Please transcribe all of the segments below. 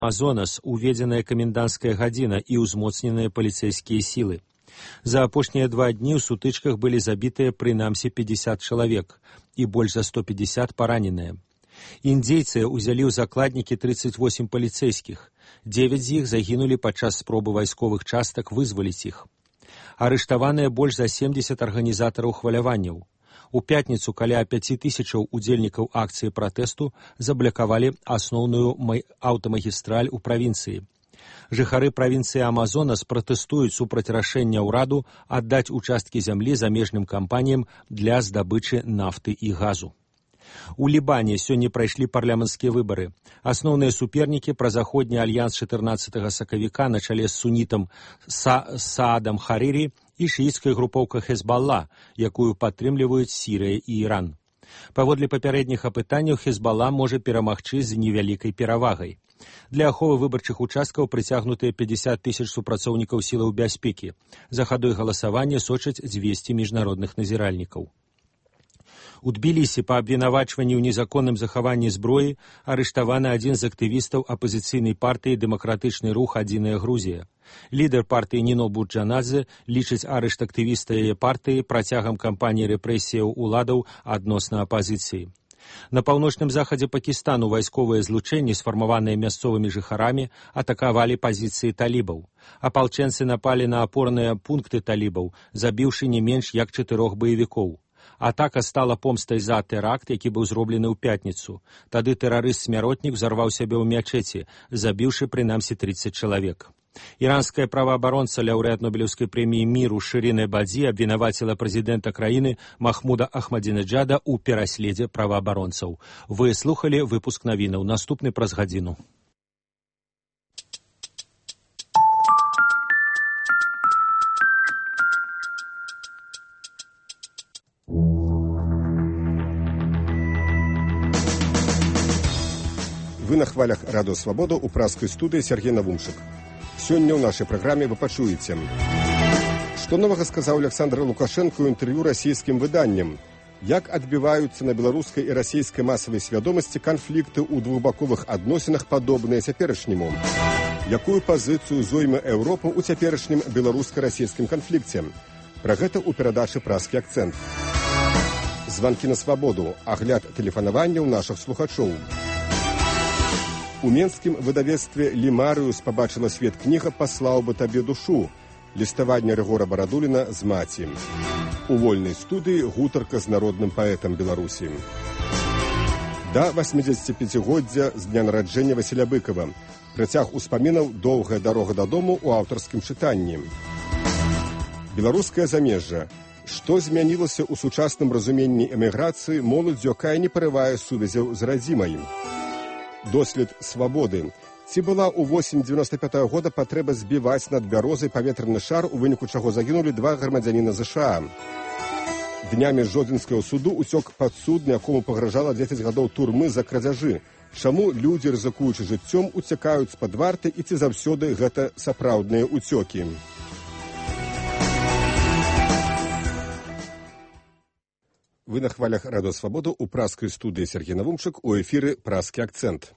Амазонас уведзеная каменданцкая гадзіна і ўзмоцненыя паліцэйскія сілы. За апошнія 2 дні ў сутычках былі забітыя прынамсі 50 чалавек і больш за 150 параненыя. Індзейцы ўзялі ў закладнікі 38 паліцэйскіх. 9 з іх загінулі падчас спробы вайсковых частак вызваліць іх. Арыштаваныя больш за 70 арганізатараў хваляванняў. У пятніцу каля 5000 удзельнікаў акцыі пратэсту заблакавалі асноўную аўтамагістраль у правінцыі. Жыхары правінцыі Амазонас пратэстуюць супраць рашэння ўраду аддаць участкі зямлі замежным кампаніям для здабычы нафты і газу. У Лібане сёння прайшлі парламенцкія выбары. Асноўныя супернікі празаходні альянс 14 сакавіка на чале з сунітам Саадам Харірі і шыіцкай групоўка Хезбалла, якую падтрымліваюць Сірыя і Іран. Паводле папярэдніх апытанняў Хезбалла можа перамагчы з невялікай перавагай. Для аховы выбарчых участкаў прыцягнутыя 50 000 супрацоўнікаў сілаў бяспекі. За хадой галасавання сочаць 200 міжнародных назіральнікаў. У Тбілісі па абвінавачванні ў незаконным захаванні зброі арыштаваны адзін з актывістаў апазіцыйнай партыі «Дэмакратычны рух. Адзіная Грузія». Лідар партыі Ніно Буджанадзе лічыць арышт актывіста яе партыі працягам кампаніі рэпрэсіяў уладаў адносна апазіцыі. На паўночным захадзе Пакістану вайсковыя злучэнні, сфармаваныя мясцовымі жыхарамі, атакавалі пазіцыі талібаў. Апалчэнцы напалі на апорныя пункты талібаў, забіўшы не менш як 4 баевікоў. Атака стала помстай за тэракт, які быў зроблены ў пятніцу. Тады тэрарыст-смяротнік взарваў сябе ў мячэці, забіўшы прынамсі 30 чалавек. Іранская праваабаронца, лаўрэат Нобелеўскай прэміі міру Шырін Эбаді абвінаваціла прэзідэнта краіны Махмуда Ахмадзінеджада ў пераследзе праваабаронцаў. Вы слухалі выпуск навінаў. Наступны праз гадзіну. Вы на хвалях Радыё Свабода ў пражскай студыі Сергей Навумчык. Сёння ў нашай праграме вы пачуеце. Што новага сказаў Александр Лукашенко ў інтэрв'ю расійскім выданням? Як адбіваюцца на беларускай і расійскай масавай свядомасці канфлікты ў двухбаковых адносінах, падобныя цяперашняму? Якую пазіцыю зойме Еўропа ў цяперашнім беларуска-расійскім канфлікце? Пра гэта ў перадачы «Пражскі акцэнт». Званкі на свабоду, агляд тэлефанаванняў нашых слухачоў. У менскім выдавецтве «Лімарыус» пабачыла свет кніга «Паслаў бы табе душу» ліставанне Рыгора Барадуліна з маці. У вольнай студыі гутарка з народным паэтам Беларусі. Да 85-годдзя з дня нараджэння Васіля Быкава. Працяг успамінаў «Доўгая дарога дадому» ў аўтарскім чытанні. Беларускае замежжа. Што змянілася ў сучасным разуменні эміграцыі моладзю, якая не парывае сувязяў з радзімай? Дослед свабоды. Ці была ў 8-95 года патрэба збіваць над бярозай паветраны шар, у выніку чаго загінулі 2 грамадзяніна ЗША? Днямі з Жодзінскага суду уцёк падсудны, якому пагражала 10 гадоў турмы за крадзяжы. Чаму людзі, рызыкуючы жыццём, уцякаюць з-пад варты і ці заўсёды гэта сапраўдныя уцёкі? Вы на хвалях Радыё Свабода ў пражскай студыі Сергей Навумчык, у эфіры «Пражскі акцэнт».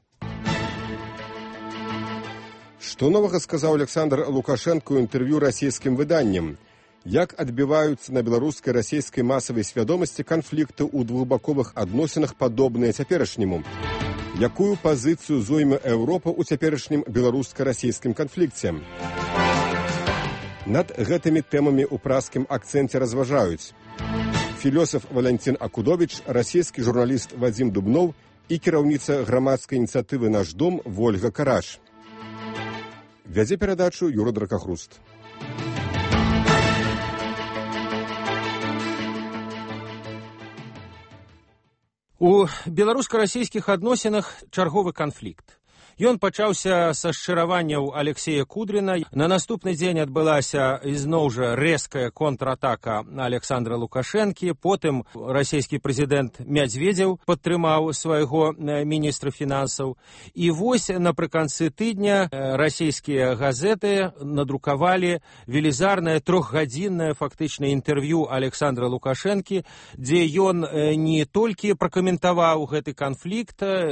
Што новага сказаў Александр Лукашенко ў інтэрв'ю расійскім выданням? Як адбіваюцца на беларускай расійскай масавай свядомасці канфлікты ў двухбаковых адносінах, падобныя цяперашняму? Якую пазіцыю зойме Еўропа ў цяперашнім беларуска-расійскім канфлікце? Над гэтымі тэмамі ў пражскім акцэнце разважаюць філёсаф Валянцін Акудовіч, расійскі журналіст Вадзім Дубноў і кіраўніца грамадскай ініцыятывы «Наш дом» Вольга Караш. Вядзе перадачу Юра Дракахруст. У беларуска-расійскіх адносінах чарговы канфлікт. Ён пачаўся са шчыраванняў Алексея Кудріна. На наступны дзень адбылася ізноў жа рэзкая контратака Александра Лукашэнкі. Потым расійскі прэзідэнт Мядзведзеў падтрымаў свайго міністра фінансаў. І вось напрыканцы тыдня расійскія газеты надрукавалі велізарнае 3-гадзіннае фактычна інтэрв'ю Александра Лукашэнкі, дзе ён не толькі пракаментаваў гэты канфлікт,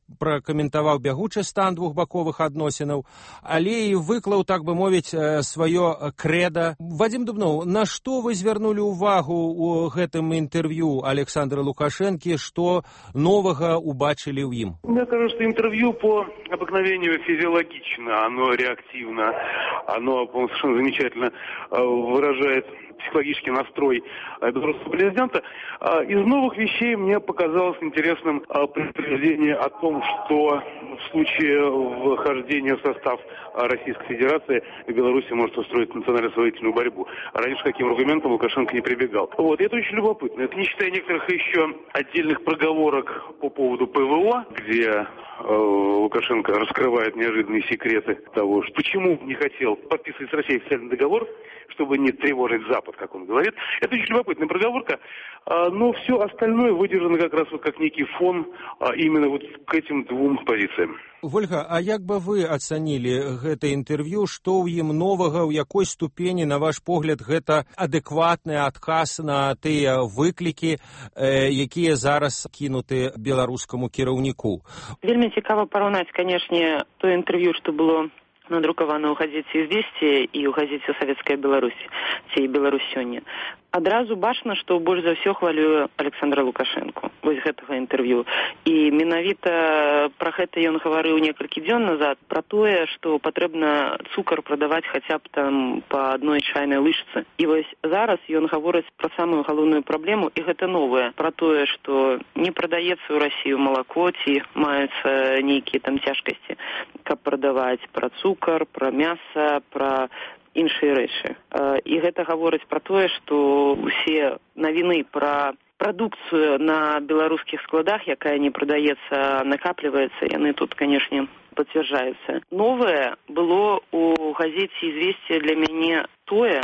пракаментаваў бягучы стан двухбаковых адносінаў, але і выклаў, так бы мовіць, сваё крэда. Вадзім Дубноў, на што вы звярнулі ўвагу ў гэтым інтэрв'ю Александра Лукашэнкі, што новага убачылі ў ім? Мне кажется, интервью по обыкновению физиологично, оно реактивно, оно совершенно замечательно выражает психологический настрой белорусского президента. Из новых вещей мне показалось интересным предупреждение о том, что в случае вхождения в состав Российской Федерации Беларусь может устроить национально-освободительную борьбу. Раньше к каким аргументам Лукашенко не прибегал. Вот, это очень любопытно. Это не считая некоторых еще отдельных проговорок по поводу ПВО, где Лукашенко раскрывает неожиданные секреты того, что почему не хотел подписывать с Россией официальный договор, чтобы не тревожить Запад, как он говорит. Это очень любопытная проговорка, но все остальное выдержано как раз вот как некий фон именно вот к этим двум позициям. Вольга, а як бы вы ацанілі гэта інтэрв'ю, што ў ім новага, ў якой ступені, на ваш погляд, гэта адэкватны адказ на тыя выклікі, якія зараз кінуты беларускаму кіраўніку? Вельмі цікава параўнаць, канешне, тое інтэрв'ю, што было надрукавана ў газеце «Известия» і ў газеце «Советская Беларусь», ці «Беларусь сёння». Адразу бачна, што больш за ўсё хвалюе Александра Лукашенко вось гэтага інтэрв'ю. І менавіта пра гэта ён гаварыў некалькі дзён назад, пра тое, што патрэбна цукар прадаваць хаця б там па адной чайнай лыжцы. І вось зараз ён гаворыць пра самую галоўную праблему, і гэта новае, пра тое, што не прадаецца ў Расію малако, ці маюцца нейкія там цяжкасці, каб прадаваць пра цукар, пра мяса, пра іншыя рэчы. І гэта гаворыць пра тое, што усе навіны пра прадукцыю на беларускіх складах, якая не прадаецца, накапліваецца, яны тут, канешне, пацвярджаюцца. Новае было ў газеце «Известия» для мяне тое,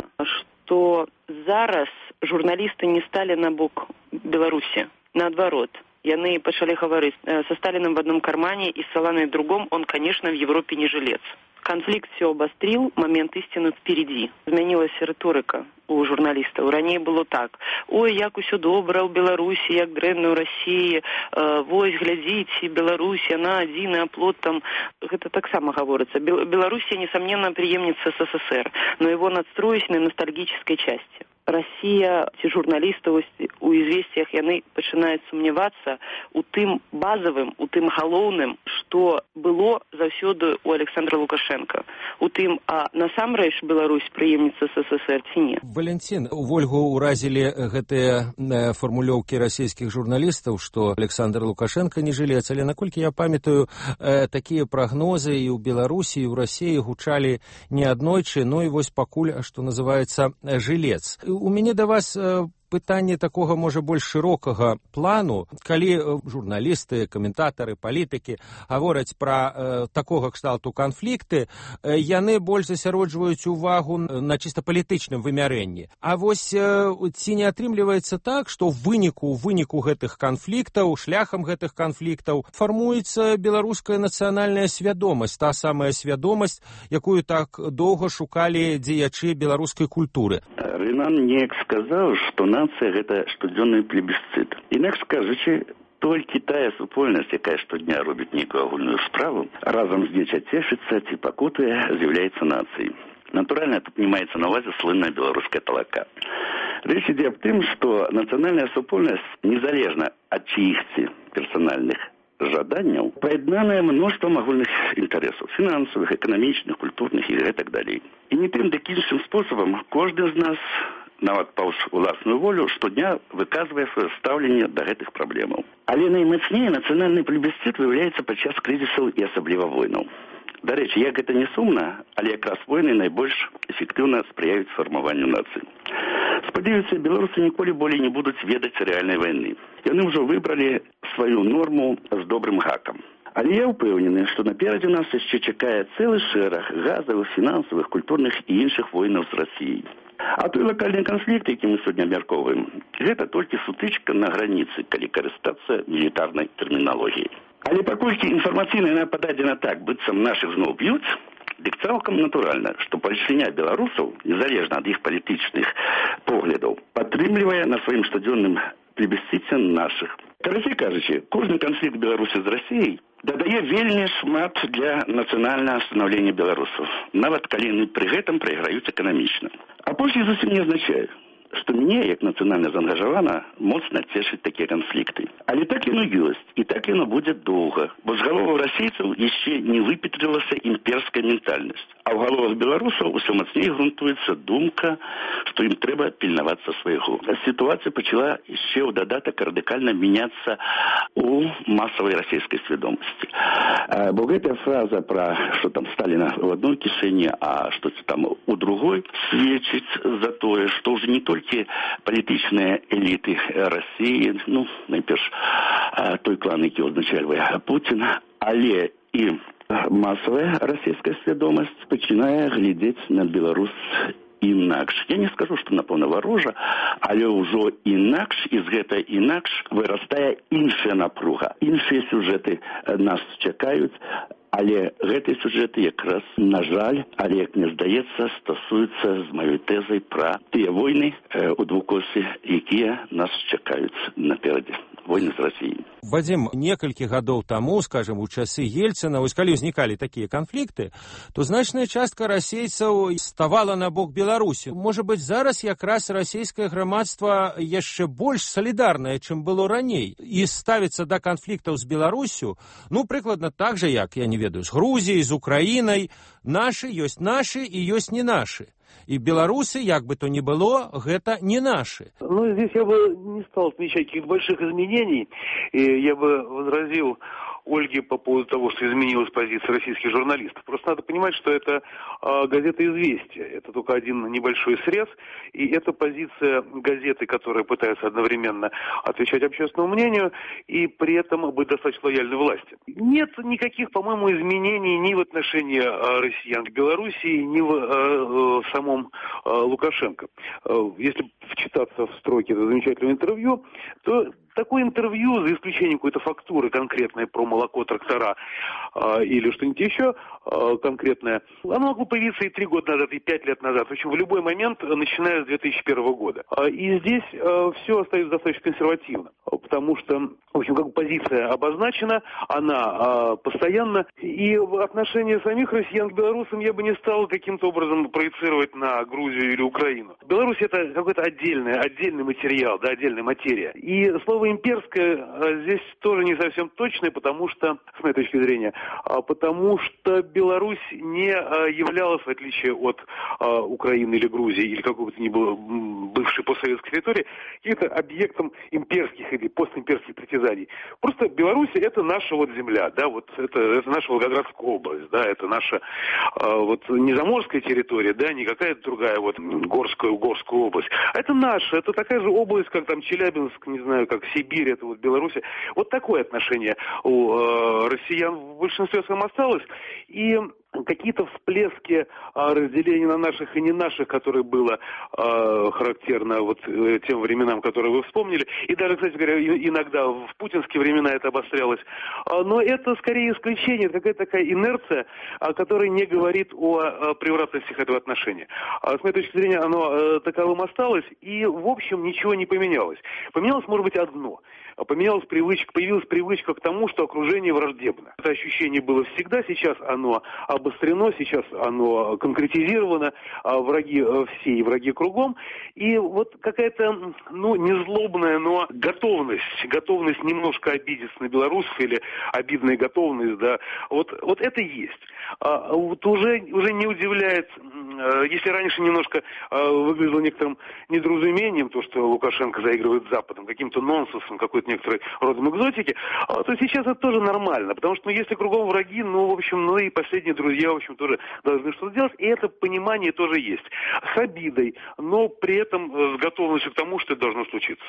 што зараз журналісты не сталі на бок Беларусі. Наадварот, яны пачалі гаварыць: со Сталиным в одном кармане и с Соланой в другом, он, конечно, в Европе не жилец. Конфликт все обострил, момент истины впереди. Змянилась риторика у журналістаў. Раней было так: ой, як усё добра ў Беларусі, як дрэнна ў Расіі, вось, глядзіце, Беларусь, яна адзіны аплот там. Гэта таксама гаворыцца. Беларуссия, несомненно, преемница СССР, но его надстроечной ностальгической части. Россия, ці журналісты у «Известиях», яны пачынаюць сумнявацца у тым базавым, у тым галоўным, што было заўсёды у Александра Лукашенко. У тым, а насамрэч Беларусь преемница СССР ці не. Валентин, Вольгу уразілі гэтыя фармулёўкі расійскіх журналістаў, што Александр Лукашенко не жылец, але наколькі я памятаю, такія прагнозы і ў Беларусі, і ў Расіі гучалі не аднойчы, но і вось пакуль, што называецца, жылец. У мяне да вас пытанне такога, можа, больш шырокага плану, калі журналісты, каментатары, палітыкі гавораць пра такога кшталту канфлікты, яны больш засяроджваюць увагу на чыста палітычным вымярэнні. А вось ці не атрымліваецца так, што ў выніку гэтых канфліктаў, шляхам гэтых канфліктаў фармуецца беларуская нацыянальная свядомасць, та самая свядомасць, якую так доўга шукалі дзеячы беларускай культуры? Ренан неяк сказаў, што нацыя – гэта штодзённы плебісцыт. Інакш кажучы, толькі тая супольнасць, якая штодня робіць нейкую агульную справу, разам з дзеця цешыцца ці пакутуе, з'яўляецца нацыяй. Натуральна, тут не маецца на ўвазе слынная беларуская талака. Рэч ідзе аб тым, што нацыянальная супольнасць, незалежна ад чыіхсьці персанальных жаданняў, паяднаная мноствам агульных інтарэсаў, фінансавых, эканамічных, культурных і гэтак далей. І не тым дык іншым спосабам кожны з нас, нават паўз уласную волю, штодня выказвае сваё стаўленне да гэтых праблемаў. Але наймацней нацыянальны плебісцыт выяўляецца падчас крызісаў і асабліва войнаў. Дарэчы, як гэта не сумна, але якраз войны найбольш эфектыўна спрыяюць фармаванню нацыі. Спадзяюцца, беларусы ніколі болей не будуць ведаць рэальнай вайны. Яны ўжо выбралі сваю норму з добрым гакам. Але я ўпэўнены, што наперадзе нас яшчэ чакае цэлы шэраг газавых, фінансавых, культурных і іншых войнаў з Расіяй. А той лакальны канфлікт, які мы сёння абмяркоўваем, гэта толькі сутычка на граніцы, калі карыстацца мілітарнай тэрміналогіяй. Але паколькі інфармацыйна яна пададзена так, быццам нашых зноў б'юць, дык цалкам натуральна, што пальшыня беларусаў, незалежна ад іх палітычных поглядаў, падтрымлівае на сваім штодзённым плебісцыце нашых. Карацей кажучи, кожны канфлікт Беларусі з Расіяй дадае вельмі шмат для нацыянальнага становлення беларусаў, нават калі яны пры гэтым прайграюць эканамічна. Апошні зусім не азначае, што мне, як нацыянальна заангажавана, моцна цешыць такія канфлікты. Але так яно ёсць, і так яно будзе доўга, бо з галоваў расейцаў яшчэ не выпетрылася імперская ментальнасць. А ў галовах беларусаў усё мацней грунтуецца думка, што ім трэба пільнавацца свайго. Сітуацыя пачала яшчэ ў дадатак радыкальна мяняцца у масавай расійскай свядомасці. Бо гэтая фраза пра, што там Сталіна ў адной кішэні, а штось там у другой, сведчыць за тое, што ўжо не толькі палітычныя эліты Расіі, найперш той клан, які узначальвае Пуціна, але і масавая расійская свядомасць пачынае глядзець на Беларусь інакш. Я не скажу, што напэўна варожа, але ўжо інакш, і з гэта інакш вырастае іншая напруга. Іншыя сюжэты нас чакаюць, але гэтыя сюжэты якраз, на жаль, але, як мне здаецца, стасуюцца з маёй тэзай пра тыя войны у двуколлі, якія нас чакаюць наперадзе. Войны з Расіяй. Вадзім, некалькі гадоў таму, скажем, у часы Ельцына, вось калі ўзнікалі такія канфлікты, то значная частка расейцаў ставала на бок Беларусі. Можа быць, зараз якраз расійскае грамадства яшчэ больш салідарнае, чым было раней, і ставіцца да канфліктаў з Беларусю, прыкладна так жа, як, я не ведаю, з Грузіяй, з Украінай. Нашы ёсць нашы і ёсць не нашы. И белорусы, як бы то ни было, это не наши. Здесь я бы не стал отмечать каких-то больших изменений. И я бы возразил Ольге по поводу того, что изменилась позиция российских журналистов. Просто надо понимать, что это газета «Известия». Это только один небольшой срез. И это позиция газеты, которая пытается одновременно отвечать общественному мнению и при этом быть достаточно лояльной власти. Нет никаких, по-моему, изменений ни в отношении россиян к Белоруссии, ни в самом Лукашенко. Если вчитаться в строки этого замечательного интервью, то такое интервью, за исключением какой-то фактуры конкретной про молоко, трактора или что-нибудь еще конкретное, оно могло появиться и 3 года назад, и 5 лет назад. В общем, в любой момент, начиная с 2001 года. И здесь все остается достаточно консервативно, потому что, в общем, как бы позиция обозначена, она постоянна, и в отношении самих россиян к белорусам я бы не стал каким-то образом проецировать на Грузию или Украину. Беларусь — это какой-то отдельный материал, да, отдельная материя. И слово «имперское» здесь тоже не совсем точное, потому что, с моей точки зрения, потому что Беларусь не являлась, в отличие от Украины или Грузии, или какой бы то ни было бывшей постсоветской территории, каким-то объектом имперских или постимперских притязаний. Просто Беларусь — это наша земля, да, это наша Волгоградская область, да, это наша не заморская территория, да, не какая-то другая горская область, а это наша, это такая же область, как там Челябинск, не знаю, как Сибирь, это Беларусь. Вот такое отношение у россиян в большинстве своем осталось. И какие-то всплески разделения на наших и не наших, которые было характерно тем временам, которые вы вспомнили. И даже, кстати говоря, иногда в путинские времена это обострялось. Но это скорее исключение, это какая-то такая инерция, которая не говорит о превратностях этого отношения. С моей точки зрения, оно таковым осталось, и, в общем, ничего не поменялось. Поменялось, может быть, одно. Появилась привычка к тому, что окружение враждебно. Это ощущение было всегда, сейчас оно обострено, сейчас оно конкретизировано, враги все и враги кругом. И какая-то, не злобная, но готовность немножко обидеться на белорусов или обидная готовность, да, вот это есть. Уже не удивляет, если раньше немножко выглядело некоторым недоразумением то, что Лукашенко заигрывает с Западом, каким-то нонсенсом, какой-то некоторой родом экзотики, то сейчас это тоже нормально, потому что если кругом враги, и последние друзья, в общем, тоже должны что-то делать, и это понимание тоже есть. С обидой, но при этом с готовностью к тому, что это должно случиться.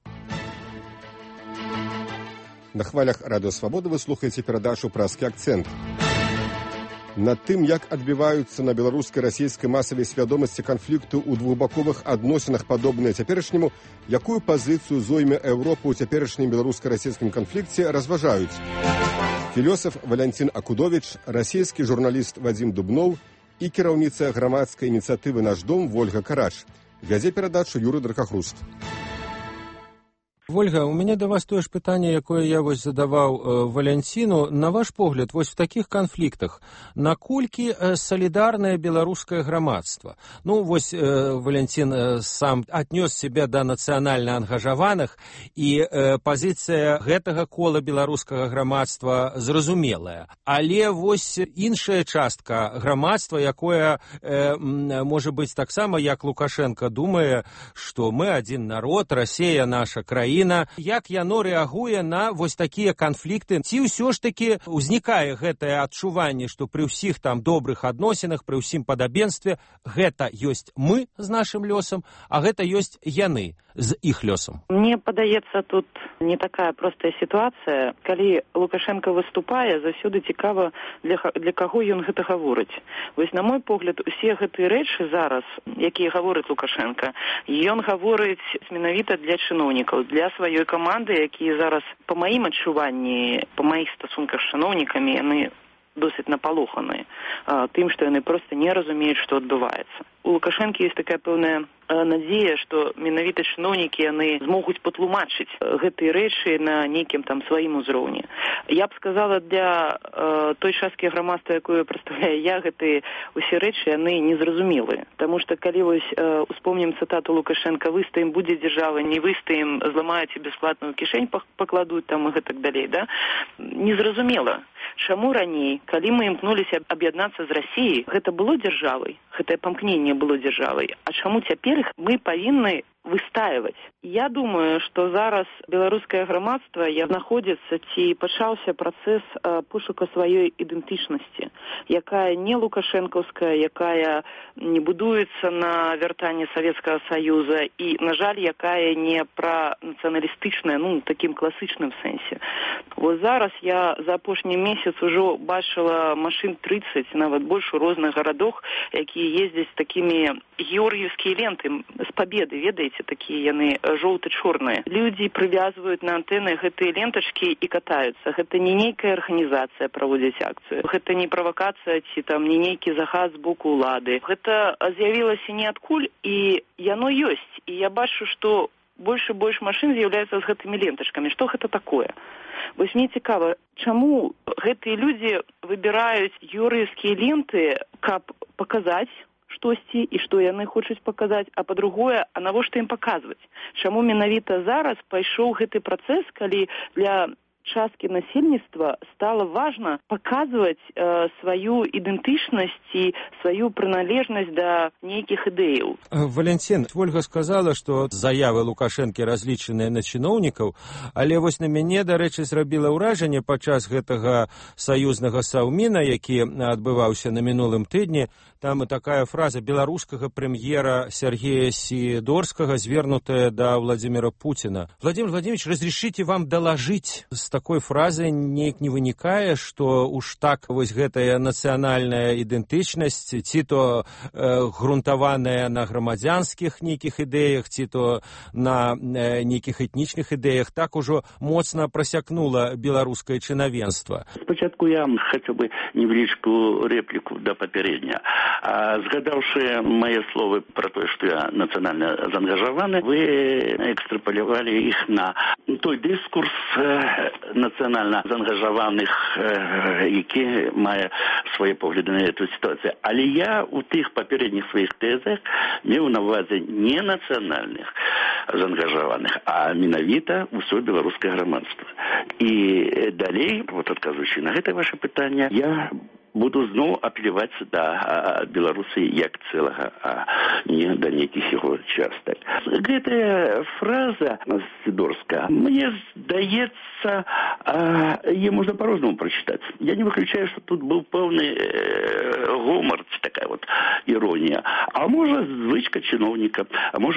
На хвалях Радио Свобода вы слухаете передачу «Празкі акцент». Над тым, як адбіваюцца на беларуска-расійскай масавай свядомасці канфлікту ў двухбаковых адносінах падобныя цяперашняму, якую пазіцыю зойме Еўропа ў цяперашнім беларуска-расійскім канфлікце, разважаюць філёсаф Валянцін Акудовіч, расійскі журналіст Вадзім Дубноў і кіраўніца грамадскай ініцыятывы «Наш дом» Вольга Карач. Вядзе перадачу Юрый Дракахруст. Вольга, у мяне да вас тое ж пытанне, якое я вось задаваў Валянціну. На ваш погляд, вось в такіх канфліктах, наколькі салідарнае беларускае грамадства? Ну, вось Валянцін сам аднёс себе да нацыянальна ангажаваных, і пазіцыя гэтага кола беларускага грамадства зразумелая. Але вось іншая частка грамадства, якое можа быць таксама, як Лукашенко думае, што мы адзін народ, Расія наша краіна, як яно рэагуе на вось такія канфлікты? Ці ўсё ж такі ўзнікае гэтае адчуванне, што пры ўсіх там добрых адносінах, пры ўсім падабенстве, гэта ёсць мы з нашым лёсам, а гэта ёсць яны з іх лёсам? Мне падаецца, тут не такая простая сітуацыя. Калі Лукашенко выступае, заўсёды цікава, для каго ён гэта гаворыць. Вось, на мой погляд, усе гэтыя рэчы зараз, якія гаворыць Лукашенко, ён гаворыць менавіта для чыноўнікаў, для сваёй каманды, якія зараз, па маім адчуванні, па маіх стасунках з чыноўнікамі, яны досыць напалоханыя тым, што яны проста не разумеюць, што адбываецца. У Лукашэнкі ёсць такая пэўная надзея, што менавіта чыноўнікі яны змогуць патлумачыць гэтыя рэчы на нейкім там сваім узроўні. Я б сказала, для той часткі грамадства, якую прадстаўляю я, гэтыя усе рэчы яны незразумелыя. Таму што калі вось успомнім цытату Лукашенка: «Выстаім, будзе дзяржава, не выстаім, зламаюць і бясплатную кішэнь пакладуць там і гэтак далей», да? Незразумела. Чаму раней, калі мы імкнуліся аб'яднацца з Расіяй, гэта было дзяржавай, гэтае памкненне было дзяржавай, а чаму цяпер мы павінны выстаивать. Я думаю, что зараз беларускае грамадства знаходзіцца ці пачаўся працэс пошука сваёй ідэнтычнасці, якая не лукашэнкаўская, якая не будуецца на вяртанні Савецкага Саюза і, на жаль, якая не пра нацыяналістычная, такім класычным сэнсе. Вот зараз я за апошні месяц ужо бачыла машын 30, нават больш у розных гарадах, якія ездзяць такімі георгіевскія ленты з пабеды, ведаеце, такія яны жоўта-чорныя. Людзі прывязваюць на антэны гэтыя лентачкі і катаюцца. Гэта не нейкая арганізацыя праводзіць акцыю. Гэта не правакацыя ці там не нейкі захад з боку ўлады. Гэта з'явілася ніадкуль, і яно ёсць. І я бачу, што больш і больш машын з'яўляюцца з гэтымі лентачкамі. Што гэта такое? Вось мне цікава, чаму гэтыя людзі выбіраюць георгіевскія ленты, каб паказаць штосьці і што яны хочуць паказаць, а па-другое, а навошта ім паказваць? Чаму менавіта зараз пайшоў гэты працэс, калі для часткі насельніцтва стала важна паказваць сваю ідэнтычнасць і сваю прыналежнасць да нейкіх ідэяў? Валянцін, Ольга сказала, што заявы Лукашэнкі разлічаныя на чыноўнікаў, але вось на мяне, дарэчы, зрабіла ўражанне падчас гэтага саюзнага саўміна, які адбываўся на мінулым тыдні. Там і такая фраза беларускага прэм'ера Сергея Сидорскага, звернутая да Владимира Путина. Владимир Владимирович, разрешите вам доложить? З такой фразы неяк не вынікае, што уж так вось гэтая нацыянальная ідэнтычнасць, ці то грунтаваная на грамадзянскіх нейкіх ідэях, ці то на нейкіх этнічных ідэях, так ужо моцна прасякнула беларускае чынавенства. Спачатку я хацеў бы невялічкую рэпліку да папярэдня. Згадаўшы мае словы пра тое, што я нацыянальна заангажаваны, вы экстрапалявалі іх на той дыскурс нацыянальна заангажаваных, які мае свае погляды на эту сітуацыю. Але я у тых папярэдніх сваіх тэзах меў на ўвазе не нацыянальных заангажаваных, а менавіта ўсё беларускае грамадства. І далей, вот адказваючы на гэта ваше пытанне, я буду зноў апеляваць да Беларусі як цэлага, а не да нейкіх яго частак. Гэтая фраза Сидорска, мне здаецца, яе можна па-рознаму прачытаць. Я не выключаю, што тут быў пэўны гумар, такая вот іронія. А можа, звычка чыноўніка,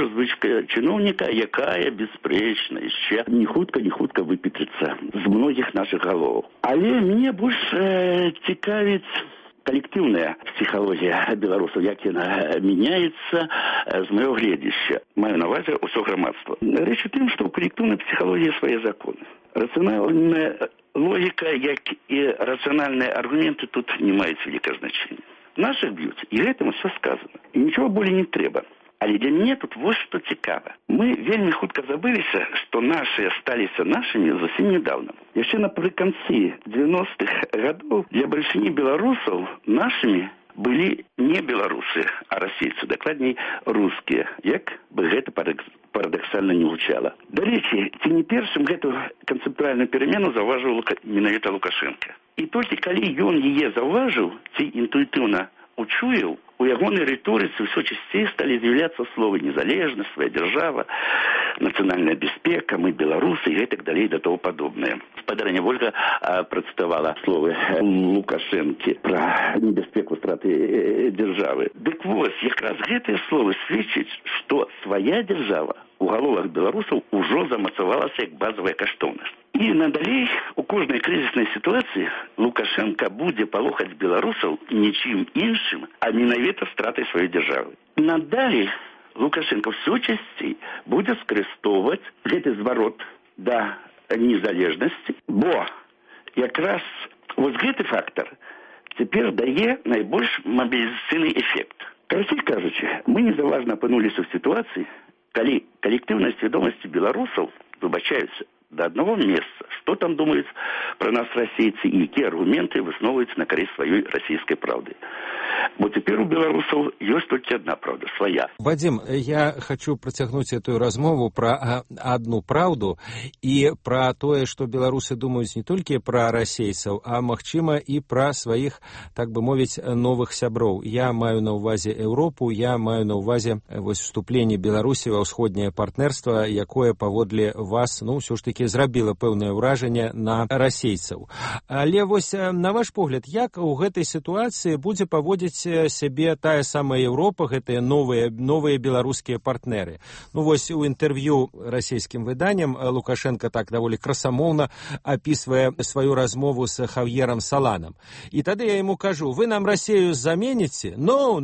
якая бясспрэчна яшчэ не хутка выпетрыцца з многіх нашых галоў. Але мне больш цікавіць коллективная психология белорусов, як яна меняется з моего гледища. Маю на увазе усё грамадства. Речь у тым, што ў коллективной психологии свои законы. Рациональная логика, як і рациональные аргументы тут не маюць великое значение. Наших б'юць, і гэтым все сказано. І нічого болей не трэба. Але для мяне тут вось што цікава. Мы вельмі хутка забыліся, што нашыя сталіся нашымі зусім недавно. Яшчэ напрыканцы 90-х гадоў для бальшыні беларусаў нашымі былі не беларусы, а расейцы, дакладней рускія, як бы гэта парадаксальна не гучала. Дарэчы, ці не першым гэту канцэптуальную перамену заўважыў менавіта Лукашенко. І толькі калі ён яе заўважыў, ці інтуітыўна учуяў, у ягонай рыторыцы ўсё часцей сталі з'яўляцца словы незалежнасць, свая дзяржава, нацыянальная бяспека, мы беларусы і гэтак далей да того падобнае. Спадарня Вольга працытавала словы Лукашэнкі пра небяспеку страты дзяржавы. Дык вось, якраз гэтыя словы сведчаць, што свая дзяржава у галовах беларусаў ужо замацавалася як базавая каштоўнасць. І надалей у кожнай крызіснай сітуацыі Лукашенко будзе палохаць беларусаў нічым іншым, а менавіта стратай сваёй дзяржавы. Надалей Лукашенко ўсё часцей будзе скарыстоўваць гэты зварот да незалежнасці, бо якраз вось гэты фактар цяпер дае найбольш мабілізацыйны эфект. Карацей кажучы, мы незаўважна апынуліся ў сітуацыі, калі калектыўная свядомасць беларусаў, выбачаюцца, до одного места, что там думают про нас российцы и какие аргументы высновываются на користь своей российской правды. Вот теперь у белорусов есть только одна правда, своя. Вадим, я хочу протягнуть эту размову про одну правду и про то, что белорусы думают не только про российцев, а магчыма и про своих, так бы мовить, новых сяброў. Я маю на увазе Европу, я маю на увазе вступление Беларусі во ўсходняе партнерство, якое паводле вас, ну, все ж таки зрабіла пэўнае ўражанне на расейцаў. Але вось, на ваш погляд, як у гэтай сітуацыі будзе паводзіць сябе тая самая Европа, гэтыя новыя беларускія партнеры? Ну вось у інтэрв'ю расійскім выданням Лукашенко так даволі красамоўна апісвае сваю размову з Хавьером Саланам. І тады я ему кажу: вы нам Россию замените? No.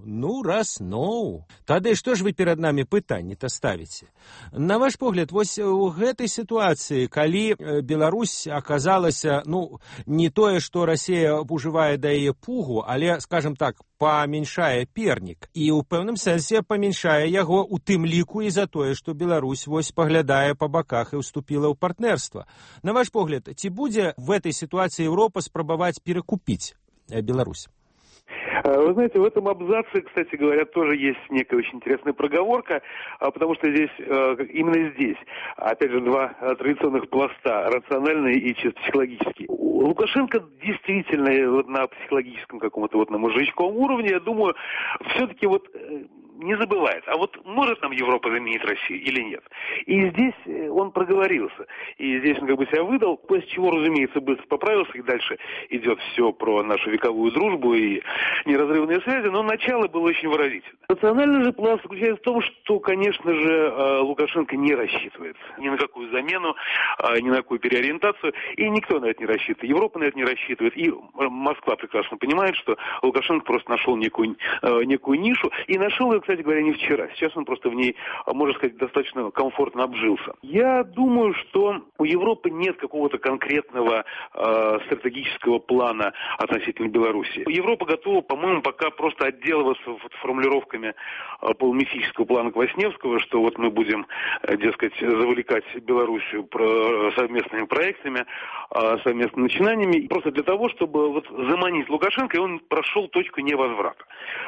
Тады што ж вы перад намі пытанні-то ставіце? На ваш погляд, вось у гэтай сітуацыі, калі Беларусь аказалася, ну, не тое, што Расія ужывае да яе пугу, але, скажем так, паменьшае пернік. І ў пэўным сэнсе паменьшае яго у тым ліку і за тое, што Беларусь вось паглядае па баках і ўступіла ў партнерства. На ваш погляд, ці будзе в этой ситуации Европа спрабаваць перекупить Беларусь? Вы знаете, в этом абзаце, кстати говоря, тоже есть некая очень интересная проговорка, потому что здесь, именно здесь, опять же, два традиционных пласта, рациональный и чисто психологический. Лукашенко действительно вот на психологическом каком-то вот на мозжечковом уровне, я думаю, все-таки вот не забывает, а вот может нам Европа заменить Россию или нет. И здесь он проговорился, и здесь он как бы себя выдал, после чего, разумеется, быстро поправился, и дальше идет все про нашу вековую дружбу и неразрывные связи, но начало было очень выразительно. Национальный же план заключается в том, что, конечно же, Лукашенко не рассчитывает ни на какую замену, ни на какую переориентацию, и никто на это не рассчитывает. Европа на это не рассчитывает, и Москва прекрасно понимает, что Лукашенко просто нашел некую нишу, и нашел ее, кстати говоря, не вчера. Сейчас он просто в ней, можно сказать, достаточно комфортно обжился. Я думаю, что у Европы нет какого-то конкретного стратегического плана относительно Беларуси. Европа готова, по-моему, пока просто отделываться формулировками полумифического плана Квасневского, что вот мы будем, дескать, завлекать Белоруссию совместными проектами, совместными начинаниями, просто для того, чтобы вот заманить Лукашенко, и он прошел точку невозврата.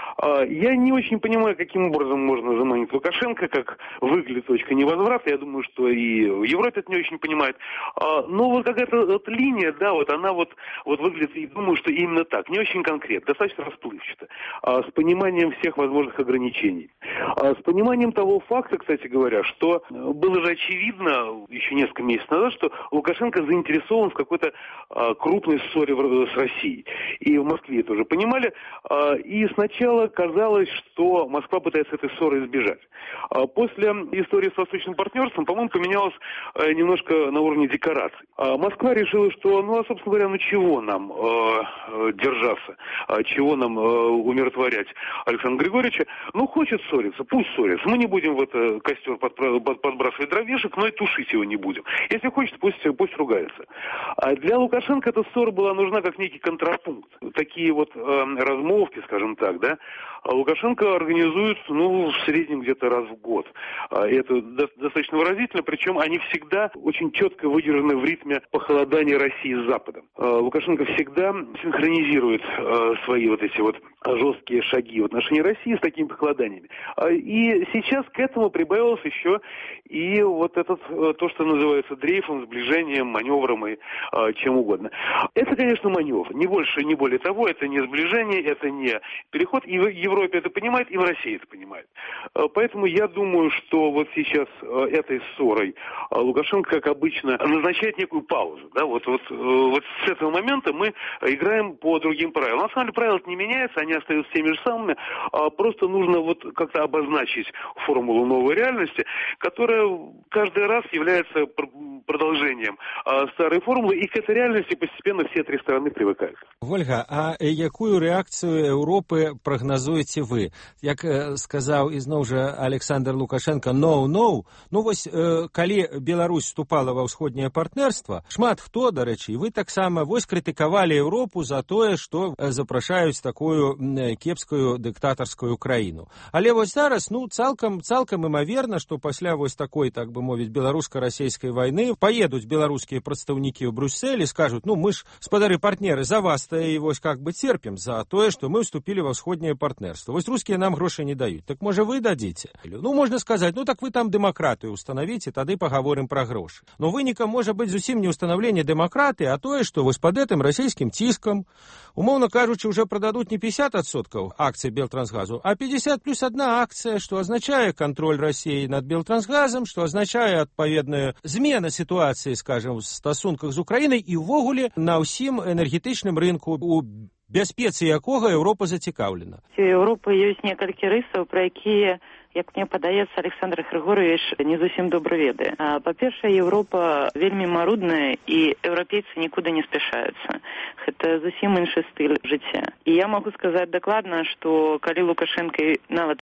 Я не очень понимаю, каким образом можно заманить Лукашенко, как выглядит точка невозврата. Я думаю, что и в Европе это не очень понимает. Но вот какая-то вот линия, да, вот она вот выглядит, и думаю, что именно так. Не очень конкретно, достаточно расплывчато. С пониманием всех возможных ограничений. С пониманием того факта, кстати говоря, что было же очевидно еще несколько месяцев назад, что Лукашенко заинтересован в какой-то крупной ссоре с Россией. И в Москве это уже понимали. И сначала казалось, что Москва пытается этой ссоры избежать. После истории с Восточным партнерством, по-моему, поменялось немножко на уровне декораций. Москва решила, что, собственно говоря, чего нам держаться, чего нам умиротворять Александра Григорьевича. Хочет ссориться, пусть ссорится. Мы не будем в это костер подбрасывать дровишек, но и тушить его не будем. Если хочет, пусть ругается. А для Лукашенко эта ссора была нужна как некий контрапункт. Такие вот размолвки, скажем так, да, Лукашенко организует мобилизуют, в среднем где-то раз в год. Это достаточно выразительно, причем они всегда очень четко выдержаны в ритме похолодания России с Западом. Лукашенко всегда синхронизирует свои вот эти вот жесткие шаги в отношении России с такими похолоданиями. И сейчас к этому прибавилось еще и вот этот, то, что называется дрейфом, сближением, маневром и чем угодно. Это, конечно, маневр. Не больше, не более того. Это не сближение, это не переход. И в Европе это понимает, и в России это понимает. Поэтому я думаю, что вот сейчас этой ссорой Лукашенко, как обычно, назначает некую паузу. Да? Вот с этого момента мы играем по другим правилам. На самом деле правила не меняются, они остаются теми же самыми. Просто нужно вот как-то обозначить формулу новой реальности, которая каждый раз является продолжением старой формулы, и к этой реальности постепенно все три стороны привыкают. Вольга, а якую реакцию Европы прогнозуете вы? Як сказаў ізноў жа Александр Лукашенко, no. Вось, калі Беларусь вступала ва ўсходняе партнерство, шмат хто, дарэчы, і вы таксама вось крытыкавалі Европу за тое, што запрашаюць такую кепскую дыктатарскую краіну. Але вось зараз, цалкам імаверна, што пасля вось такой, так бы мовіць, беларуска-расейскай вайны паедуць беларускія прадстаўнікі ў Брюссель і скажуць, мы ж, спадары партнеры, за вас-то і вось как бы церпім за тое, што мы вступілі ва ўсходняе партнерство. Вось рускія нам грошай не даюць. Так можа вы дадзіце? Можна сказаць, так вы там дэмакратыю устанавіце, тады пагаворым пра грошы. Но вынікам можа быць зусім не ўстанаўленне дэмакратыі, а тое, што вось пад гэтым расійскім ціскам, умоўна кажучы, уже прададуць не 50% акцый Белтрансгазу, а 50 плюс одна акцыя, што азначае кантроль России над Белтрансгазом, што азначае адпаведная змена сітуацыі, скажем, в стасунках з Украінай і ўвогуле на ўсім энергетычным рынку, у бяспецы якога Еўропа зацікаўлена. У Еўропы ёсць некалькі рысаў, пра якія, як мне падаецца, Александр Григорович не зусім добра ведае. Па-першае, Еўропа вельмі марудная, і еўрапейцы нікуды не спяшаюцца. Гэта зусім іншы стыль жыцця. І я магу сказаць дакладна, што калі Лукашенко нават